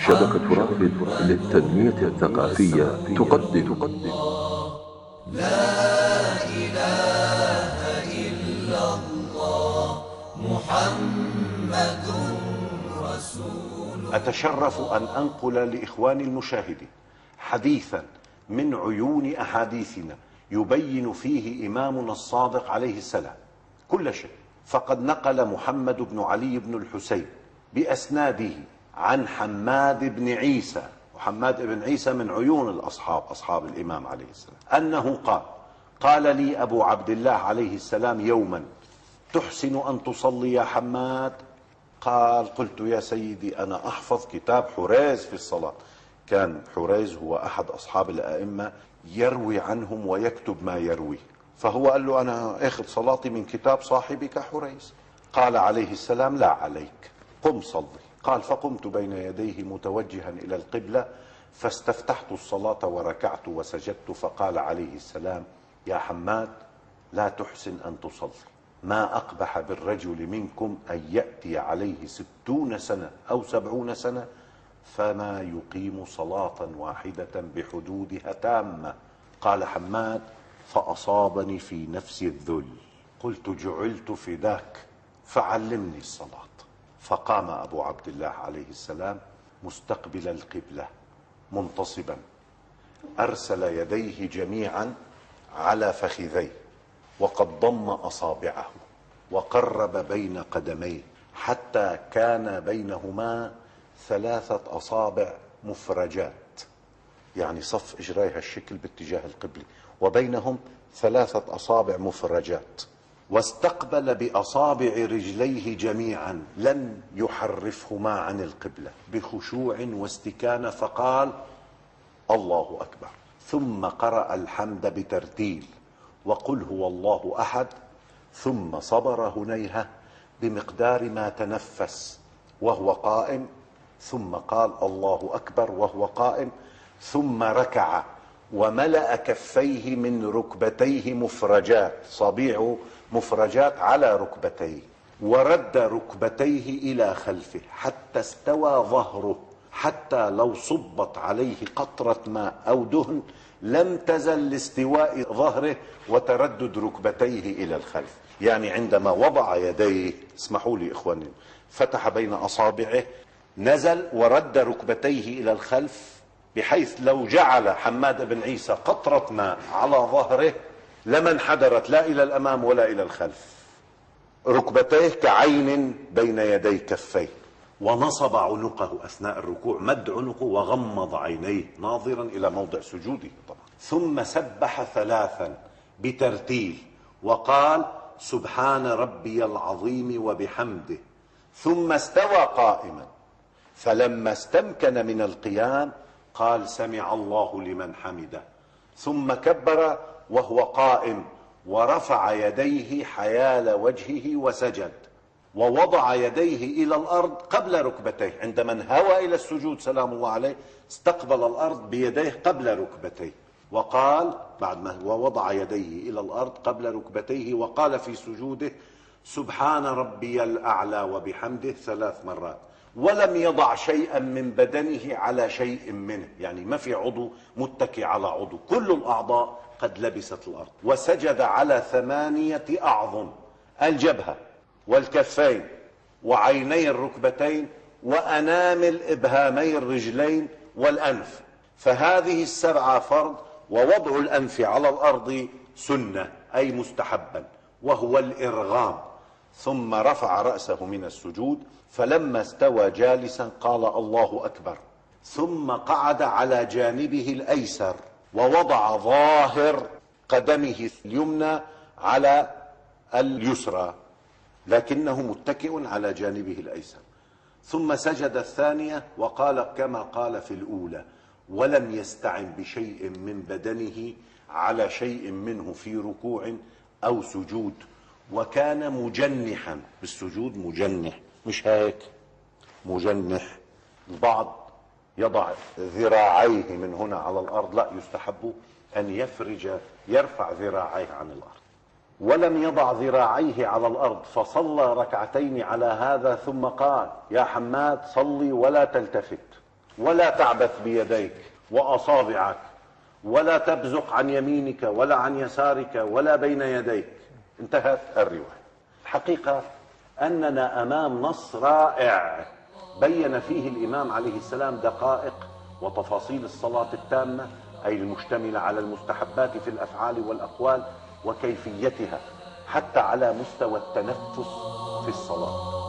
شبكة رافد للتنمية الثقافية تقدم أتشرف أن أنقل لإخواني المشاهدين حديثا من عيون أحاديثنا يبين فيه إمامنا الصادق عليه السلام كل شيء. فقد نقل محمد بن علي بن الحسين بأسناده عن حماد بن عيسى، وحماد بن عيسى من عيون الأصحاب، أصحاب الإمام عليه السلام، أنه قال لي أبو عبد الله عليه السلام يوما: تحسن أن تصلي يا حماد؟ قلت يا سيدي أنا أحفظ كتاب حريز في الصلاة. كان حريز هو أحد أصحاب الأئمة يروي عنهم ويكتب ما يروي، فهو قال له أنا أخذ صلاتي من كتاب صاحبك حريز. قال عليه السلام: لا عليك، قم صلي. قال: فقمت بين يديه متوجها إلى القبلة فاستفتحت الصلاة وركعت وسجدت. فقال عليه السلام: يا حماد، لا تحسن أن تصلي. ما أقبح بالرجل منكم أن يأتي عليه 60 سنة أو 70 سنة فما يقيم صلاة واحدة بحدودها تامة. قال حماد: فأصابني في نفسي الذل، قلت جعلت فداك فعلمني الصلاة. فقام أبو عبد الله عليه السلام مستقبل القبلة منتصبا، أرسل يديه جميعا على فخذيه، وقد ضم أصابعه وقرب بين قدميه حتى كان بينهما 3 أصابع مفرجات، يعني صف إجريها الشكل باتجاه القبلة، وبينهم 3 أصابع مفرجات. واستقبل بأصابع رجليه جميعا لم يحرفهما عن القبلة بخشوع واستكانة، فقال: الله أكبر. ثم قرأ الحمد بترتيل وقل هو الله أحد، ثم صبر هنيهة بمقدار ما تنفس وهو قائم، ثم قال الله أكبر وهو قائم، ثم ركع وملأ كفيه من ركبتيه مفرجات، صبيعه مفرجات على ركبتيه، ورد ركبتيه إلى خلفه حتى استوى ظهره، حتى لو صبت عليه قطرة ماء أو دهن لم تزل لاستواء ظهره وتردد ركبتيه إلى الخلف. يعني عندما وضع يديه، اسمحوا لي إخواني، فتح بين أصابعه، نزل ورد ركبتيه إلى الخلف، بحيث لو جعل حماد بن عيسى قطرة ماء على ظهره لما انحدرت لا إلى الأمام ولا إلى الخلف. ركبتيه كعين بين يدي كفيه. ونصب عنقه أثناء الركوع، مد عنقه وغمض عينيه ناظرا إلى موضع سجوده طبعا. ثم سبح 3 بترتيل وقال: سبحان ربي العظيم وبحمده. ثم استوى قائما، فلما استمكن من القيام قال: سمع الله لمن حمده. ثم كبر وهو قائم ورفع يديه حيال وجهه وسجد، ووضع يديه إلى الأرض قبل ركبتيه. عندما انهوى إلى السجود سلام الله عليه استقبل الأرض بيديه قبل ركبتيه، وقال بعد ما ووضع يديه إلى الأرض قبل ركبتيه، وقال في سجوده: سبحان ربي الأعلى وبحمده 3 مرات. ولم يضع شيئا من بدنه على شيء منه، يعني ما في عضو متكي على عضو، كل الأعضاء قد لبست الأرض. وسجد على 8 أعظم: الجبهة والكفين وعيني الركبتين وأنامل إبهامي الرجلين والأنف. فهذه 7 فرض، ووضع الأنف على الأرض سنة أي مستحبا، وهو الإرغام. ثم رفع رأسه من السجود، فلما استوى جالسا قال الله أكبر، ثم قعد على جانبه الأيسر ووضع ظاهر قدمه اليمنى على اليسرى، لكنه متكئ على جانبه الأيسر. ثم سجد الثانية وقال كما قال في الأولى، ولم يستعن بشيء من بدنه على شيء منه في ركوع أو سجود، وكان مجنحا بالسجود، مجنح مش هيك، مجنح. البعض يضع ذراعيه من هنا على الأرض، لا، يستحب أن يرفع ذراعيه عن الأرض. ولم يضع ذراعيه على الأرض، فصلى 2 ركعتين على هذا، ثم قال: يا حماد صلي ولا تلتفت. ولا تعبث بيديك وأصابعك، ولا تبزق عن يمينك ولا عن يسارك ولا بين يديك. انتهت الرواية. الحقيقة أننا أمام نص رائع بين فيه الإمام عليه السلام دقائق وتفاصيل الصلاة التامة، أي المشتملة على المستحبات في الأفعال والأقوال وكيفيتها حتى على مستوى التنفس في الصلاة.